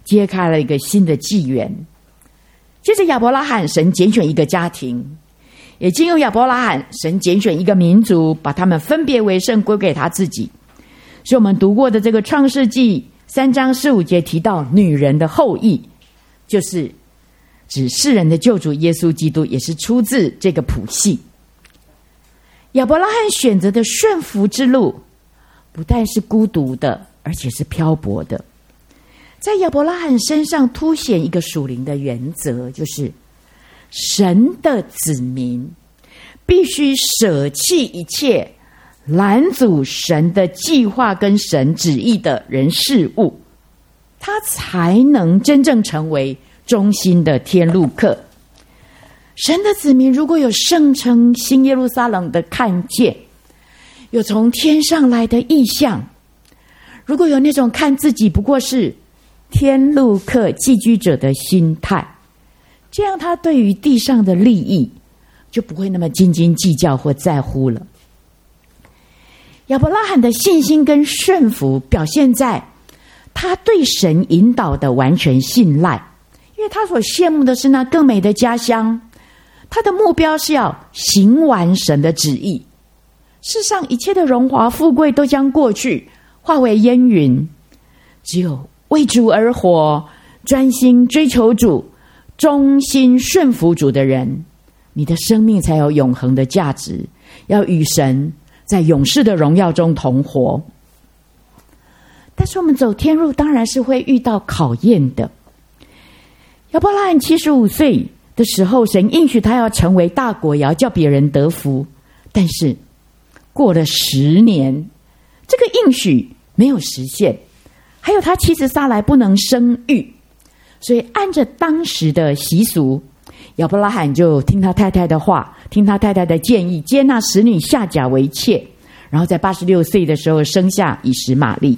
[SPEAKER 1] 揭开了一个新的纪元。接着亚伯拉罕，神拣选一个家庭，也经由亚伯拉罕，神拣选一个民族，把他们分别为圣，归给他自己。所以我们读过的这个创世纪三章十五节提到女人的后裔，就是指世人的救主耶稣基督，也是出自这个谱系。亚伯拉罕选择的顺服之路，不但是孤独的，而且是漂泊的。在亚伯拉罕身上凸显一个属灵的原则，就是神的子民必须舍弃一切拦阻神的计划跟神旨意的人事物，他才能真正成为忠心的天路客。神的子民如果有圣城新耶路撒冷的看见，有从天上来的异象，如果有那种看自己不过是天路客寄居者的心态，这样他对于地上的利益就不会那么斤斤计较或在乎了。亚伯拉罕的信心跟顺服表现在他对神引导的完全信赖，因为他所羡慕的是那更美的家乡，他的目标是要行完神的旨意。世上一切的荣华富贵都将过去，化为烟云，只有为主而活，专心追求主，忠心顺服主的人，你的生命才有永恒的价值，要与神在永世的荣耀中同活。但是我们走天路当然是会遇到考验的。亚伯拉罕七十五岁的时候，神应许他要成为大国，也要叫别人得福。但是过了十年，这个应许没有实现，还有他妻子撒来不能生育，所以按着当时的习俗，亚伯拉罕就听他太太的话，听他太太的建议，接纳使女夏甲为妾，然后在八十六岁的时候生下以实玛利。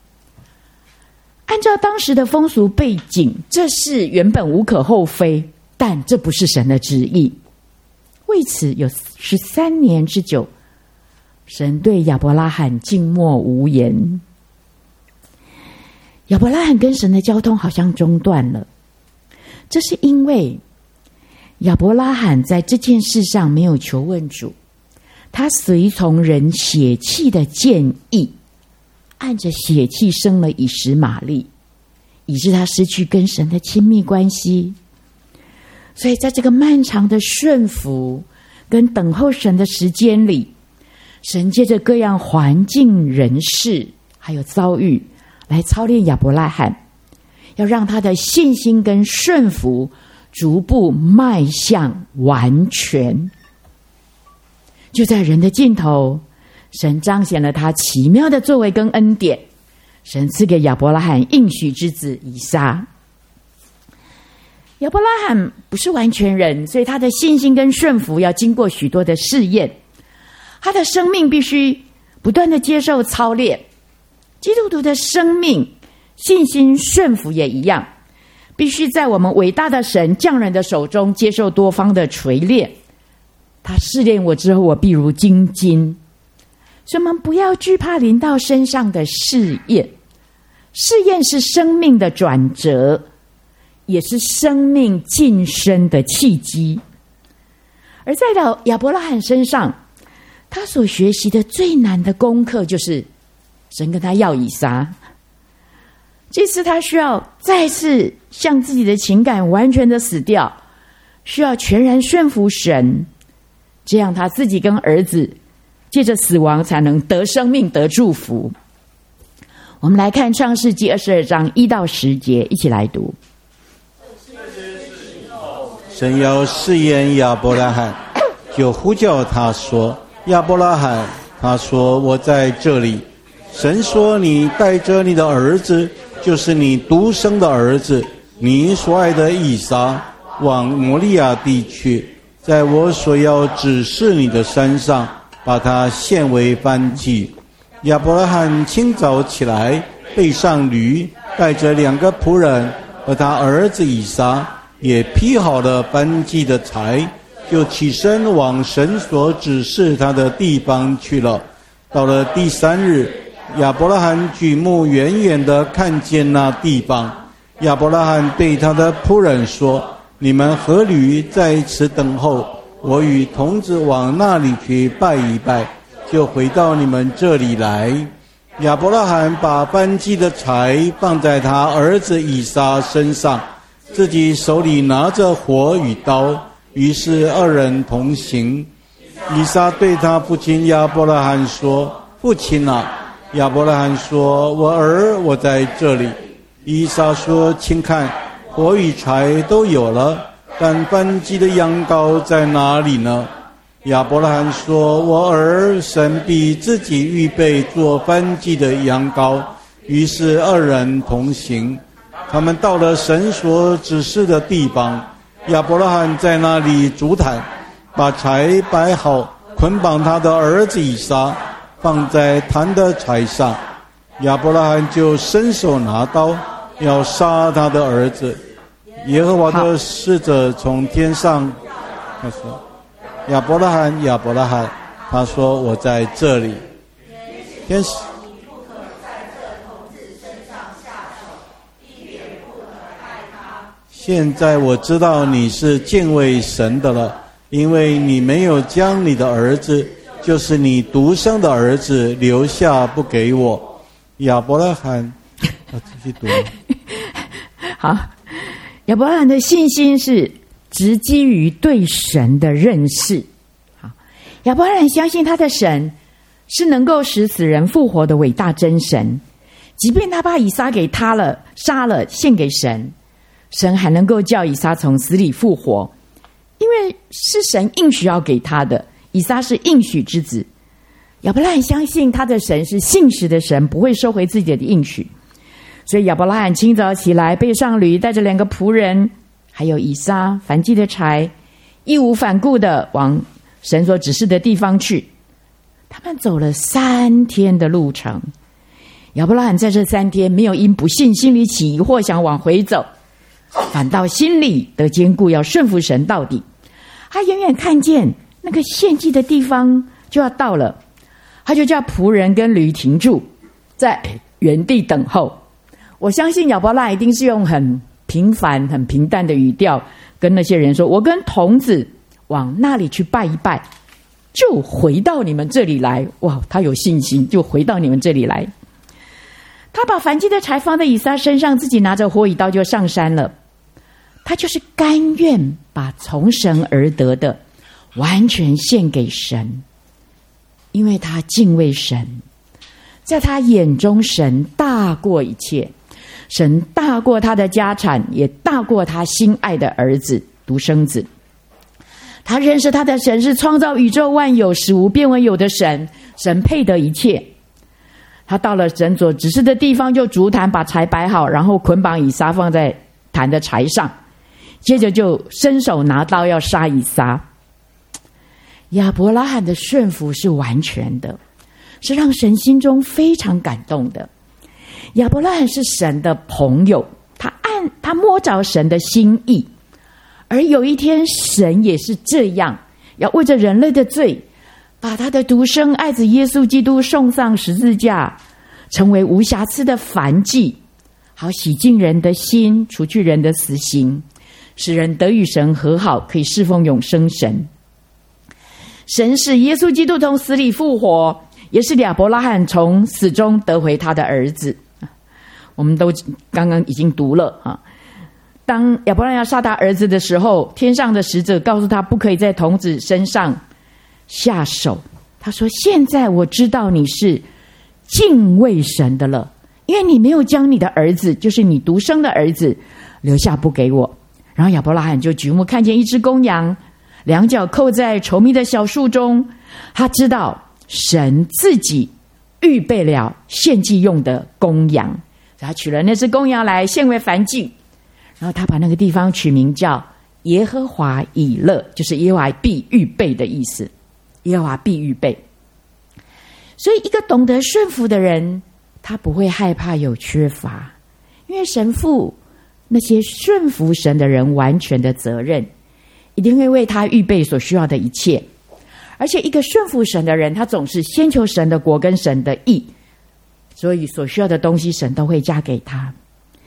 [SPEAKER 1] 按照当时的风俗背景，这是原本无可厚非，但这不是神的旨意。为此有十三年之久，神对亚伯拉罕静默无言。亚伯拉罕跟神的交通好像中断了，这是因为亚伯拉罕在这件事上没有求问主，他随从人血气的建议，按着血气生了以实玛利，以致他失去跟神的亲密关系。所以在这个漫长的顺服跟等候神的时间里，神借着各样环境人事还有遭遇来操练亚伯拉罕，要让他的信心跟顺服逐步迈向完全。就在人的尽头，神彰显了他奇妙的作为跟恩典，神赐给亚伯拉罕应许之子以撒。亚伯拉罕不是完全人，所以他的信心跟顺服要经过许多的试验，他的生命必须不断的接受操练。基督徒的生命信心顺服也一样，必须在我们伟大的神匠人的手中接受多方的锤炼。他试炼我之后，我必如精金。所以我们不要惧怕临到身上的试验，试验是生命的转折，也是生命晋升的契机。而在亚伯拉罕身上，他所学习的最难的功课就是神跟他要以撒。这次他需要再次向自己的情感完全的死掉，需要全然顺服神，这样他自己跟儿子借着死亡才能得生命得祝福。我们来看创世纪二十二章一到十节，一起来读。
[SPEAKER 2] 神要试验亚伯拉罕，就呼叫他说：亚伯拉罕。他说：我在这里。神说：你带着你的儿子，就是你独生的儿子，你所爱的以撒，往摩利亚地去，在我所要指示你的山上，把它献为燔祭。亚伯拉罕清早起来，背上驴，带着两个仆人和他儿子以撒，也劈好了燔祭的柴，就起身往神所指示他的地方去了。到了第三日，亚伯拉罕举目远远地看见那地方， 亚伯拉罕对他的仆人说：你们和驴在此等候，我与童子往那里去拜一拜，就回到你们这里来。亚伯拉罕把燔祭的柴放在他儿子以撒身上，自己手里拿着火与刀，于是二人同行。以撒对他父亲亚伯拉罕说：父亲啊！亚伯拉罕说：我儿，我在这里。以撒说：请看，火与柴都有了，但燔祭的羊羔在哪里呢？亚伯拉罕说：我儿，神必自己预备做燔祭的羊羔。于是二人同行。他们到了神所指示的地方，亚伯拉罕在那里筑坛，把柴摆好，捆绑他的儿子以撒，放在坛的柴上。亚伯拉罕就伸手拿刀，要杀他的儿子。耶和华的使者从天上，他说：亚伯拉罕，亚伯拉罕。他说：我在这里。天使现在我知道你是敬畏神的了，因为你没有将你的儿子，就是你独生的儿子留下不给我。亚伯拉罕，我继续读。
[SPEAKER 1] 好，亚伯拉罕的信心是直基于对神的认识。好，亚伯拉罕相信他的神是能够使死人复活的伟大真神，即便他把以撒给他了，杀了献给神，神还能够叫以撒从死里复活，因为是神应许要给他的，以撒是应许之子。亚伯拉罕相信他的神是信实的神，不会收回自己的应许。所以亚伯拉罕清早起来，背上驴，带着两个仆人还有以撒燔祭的柴，义无反顾的往神所指示的地方去。他们走了三天的路程。亚伯拉罕在这三天没有因不信心里起疑惑想往回走，反倒心里得坚固，要顺服神到底。他远远看见那个献祭的地方就要到了，他就叫仆人跟驴停住，在原地等候。我相信亚伯拉罕一定是用很平凡很平淡的语调跟那些人说：我跟童子往那里去拜一拜，就回到你们这里来。哇，他有信心，就回到你们这里来。他把燔祭的柴放在以撒身上，自己拿着火与刀就上山了。他就是甘愿把从神而得的完全献给神，因为他敬畏神，在他眼中神大过一切，神大过他的家产，也大过他心爱的儿子独生子。他认识他的神是创造宇宙万有使无变为有的神，神配得一切。他到了神所指示的地方，就筑坛，把柴摆好，然后捆绑以撒放在坛的柴上，接着就伸手拿刀要杀以撒。亚伯拉罕的顺服是完全的，是让神心中非常感动的。亚伯拉罕是神的朋友，他按他摸着神的心意，而有一天神也是这样，要为着人类的罪，把他的独生爱子耶稣基督送上十字架，成为无瑕疵的燔祭，好洗净人的心，除去人的死刑，使人得与神和好，可以侍奉永生神。神使耶稣基督从死里复活，也是亚伯拉罕从死中得回他的儿子。我们都刚刚已经读了啊。当亚伯拉罕要杀他儿子的时候，天上的使者告诉他不可以在童子身上下手。他说：现在我知道你是敬畏神的了，因为你没有将你的儿子，就是你独生的儿子留下不给我。然后亚伯拉罕就举目看见一只公羊，两脚扣在稠密的小树中，他知道神自己预备了献祭用的公羊，他取了那只公羊来献为燔祭。然后他把那个地方取名叫耶和华以勒，就是耶和华必预备的意思，耶和华必预备。所以一个懂得顺服的人，他不会害怕有缺乏，因为神父那些顺服神的人完全的责任，一定会为他预备所需要的一切。而且一个顺服神的人，他总是先求神的国跟神的义，所以所需要的东西神都会加给他。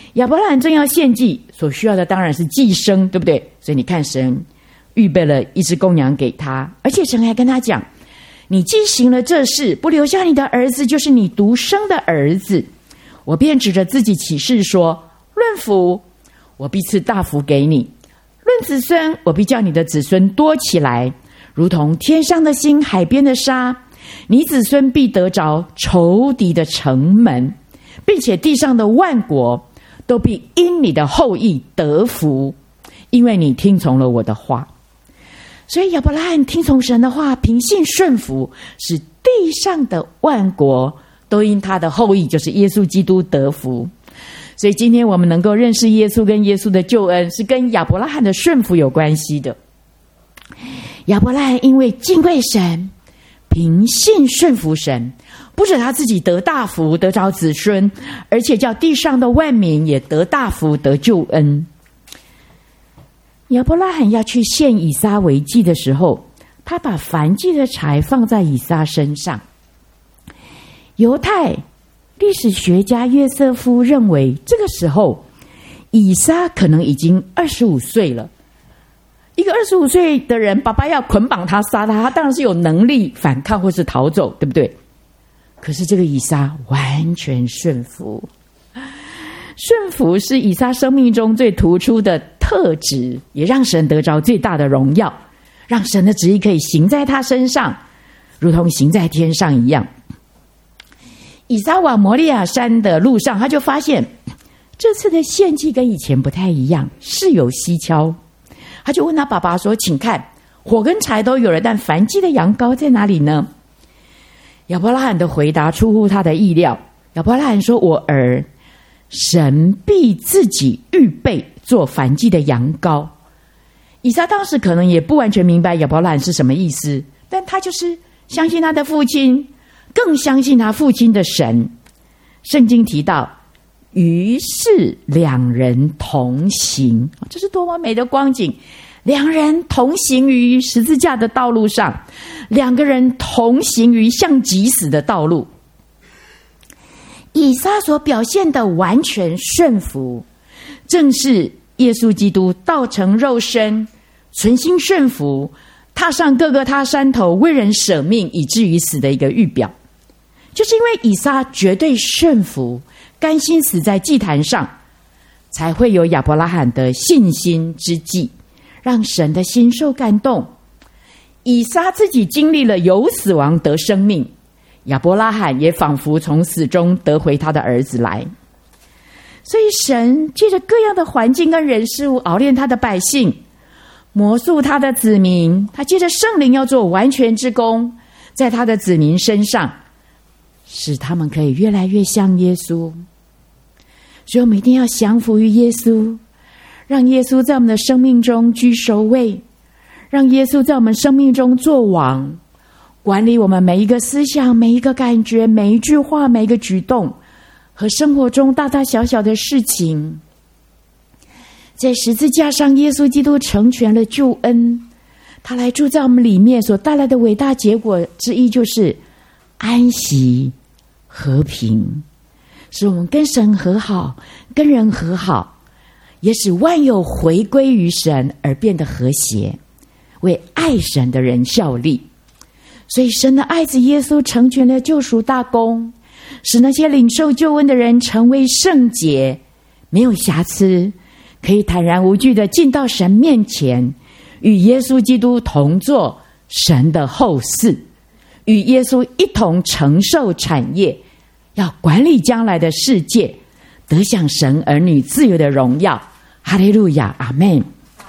[SPEAKER 1] 亚伯拉罕正要献祭，所需要的当然是祭牲，对不对？所以你看，神预备了一只公羊给他，而且神还跟他讲，你既行了这事，不留下你的儿子，就是你独生的儿子，我便指着自己起誓说，论福，我必赐大福给你；论子孙，我必叫你的子孙多起来，如同天上的星，海边的沙。你子孙必得着仇敌的城门，并且地上的万国都必因你的后裔得福，因为你听从了我的话。所以亚伯拉罕听从神的话，凭信顺服，使地上的万国都因他的后裔，就是耶稣基督得福。所以今天我们能够认识耶稣跟耶稣的救恩，是跟亚伯拉罕的顺服有关系的。亚伯拉罕因为敬畏神，凭信顺服神，不止他自己得大福，得着子孙，而且叫地上的万民也得大福，得救恩。亚伯拉罕要去献以撒为祭的时候，他把燔祭的柴放在以撒身上。犹太历史学家约瑟夫认为，这个时候以撒可能已经二十五岁了。一个二十五岁的人，爸爸要捆绑他杀他，他当然是有能力反抗或是逃走，对不对？可是这个以撒完全顺服，顺服是以撒生命中最突出的特质，也让神得着最大的荣耀，让神的旨意可以行在他身上，如同行在天上一样。以撒往摩利亚山的路上，他就发现这次的献祭跟以前不太一样，事有蹊跷。他就问他爸爸说，请看，火跟柴都有了，但燔祭的羊羔在哪里呢？亚伯拉罕的回答出乎他的意料。亚伯拉罕说，我儿，神必自己预备做燔祭的羊羔。以撒当时可能也不完全明白亚伯拉罕是什么意思，但他就是相信他的父亲，更相信他父亲的神。圣经提到，于是两人同行，这是多么美的光景！两人同行于十字架的道路上，两个人同行于向己死的道路。以撒所表现的完全顺服，正是耶稣基督道成肉身，存心顺服，踏上各个他山头，为人舍命，以至于死的一个预表。就是因为以撒绝对顺服，甘心死在祭坛上，才会有亚伯拉罕的信心之祭，让神的心受感动。以撒自己经历了由死亡得生命，亚伯拉罕也仿佛从死中得回他的儿子来。所以神借着各样的环境跟人事物熬炼他的百姓，磨塑他的子民，他借着圣灵要做完全之功，在他的子民身上，使他们可以越来越像耶稣。所以我们一定要降服于耶稣，让耶稣在我们的生命中居首位，让耶稣在我们生命中做王，管理我们每一个思想，每一个感觉，每一句话，每一个举动，和生活中大大小小的事情。在十字架上，耶稣基督成全了救恩，他来住在我们里面，所带来的伟大结果之一就是安息、和平，使我们跟神和好，跟人和好，也使万有回归于神而变得和谐，为爱神的人效力。所以神的爱子耶稣成全了救赎大功，使那些领受救恩的人成为圣洁，没有瑕疵，可以坦然无惧地进到神面前，与耶稣基督同作神的后嗣，与耶稣一同承受产业，要管理将来的世界，得享神儿女自由的荣耀。哈利路亚，阿们。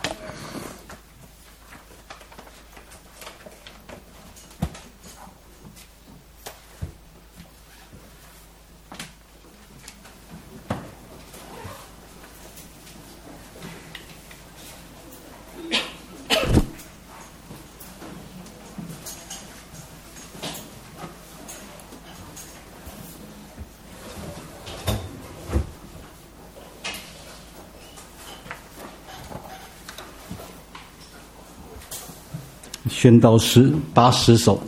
[SPEAKER 2] 宣道诗八十首，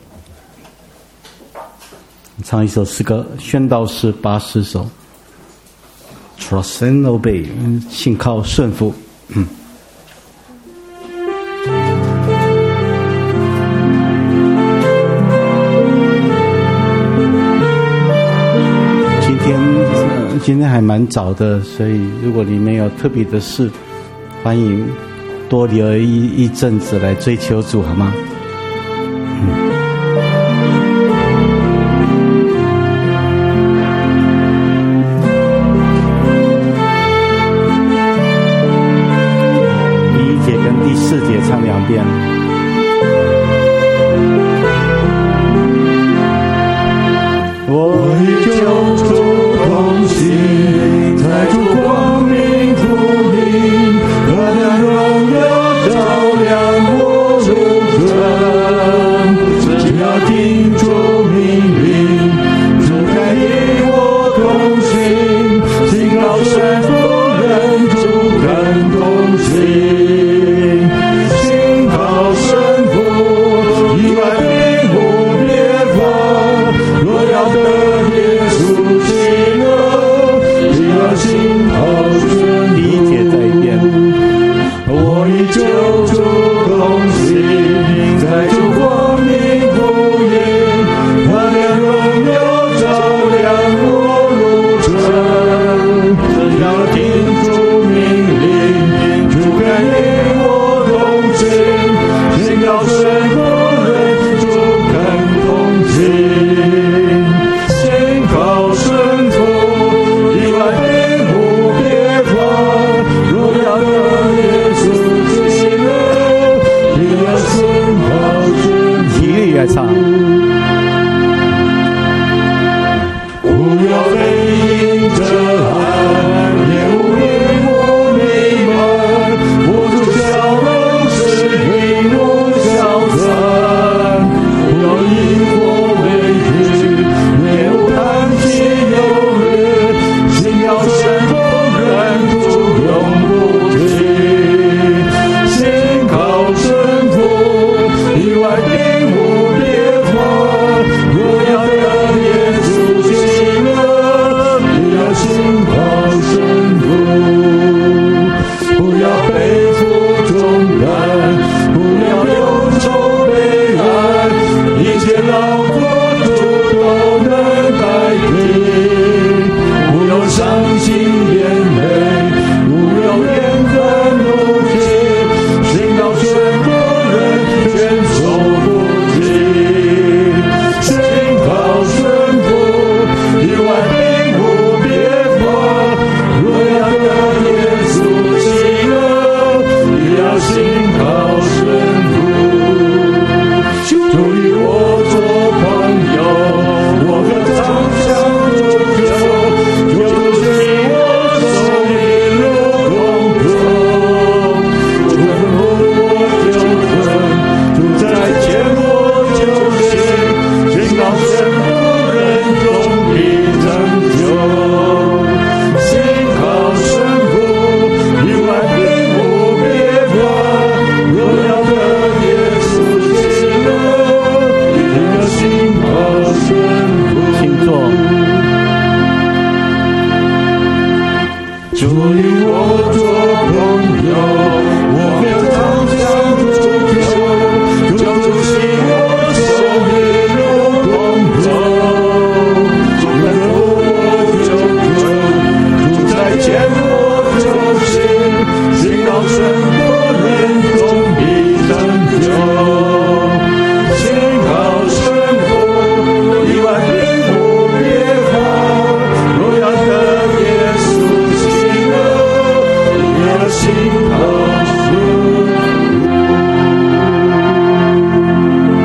[SPEAKER 2] 唱一首诗歌。宣道诗八十首，
[SPEAKER 3] trust and obey， 信靠顺服。嗯。今天、呃、今天还蛮早的，所以如果你们有特别的事，欢迎多留一一阵子来追求主，好吗？嗯。第四节唱两遍。我与救主同行，在主光明途径，他的荣耀照亮我路程。只要听主命令，主该与我同行，信靠顺服人，主感同行。救主同行，在主光明途径，他的荣耀照亮我路程。只要听主命令，主该与我同行，信靠顺服人，主感同行。信靠顺服，意外并无别法，荣耀的耶稣。来唱，不要背迎着岸，也无因我迷茫，握住笑容是引我消散。不要因我畏惧，也无叹息忧虑，心要顺服人，主永不停。心靠顺服，意外并无。荣耀的耶稣喜乐，不要信靠顺服，不要背负重担，不要忧愁悲哀，一切劳苦主都能代替。不要伤心眼泪，不要怨恨怒气，信靠顺服人，全守不尽。信靠顺服，意外并无别法，荣耀的耶稣喜乐，也要信靠顺服。主与我做朋友，我可常相助救，救主是我生命路共同。主吩咐我就遵，主在前我就行，信靠顺服人，终必拯救。信靠顺服，意外并无别法，荣耀的耶稣喜乐，也要信靠顺服。请坐。主与我做朋友，我可常相助救，救主是我生命路共走。主吩咐我就遵，主在前我就行，信靠顺服人，终必拯救。信靠顺服，意外并无别法，荣耀的耶稣喜乐，也要信靠顺服。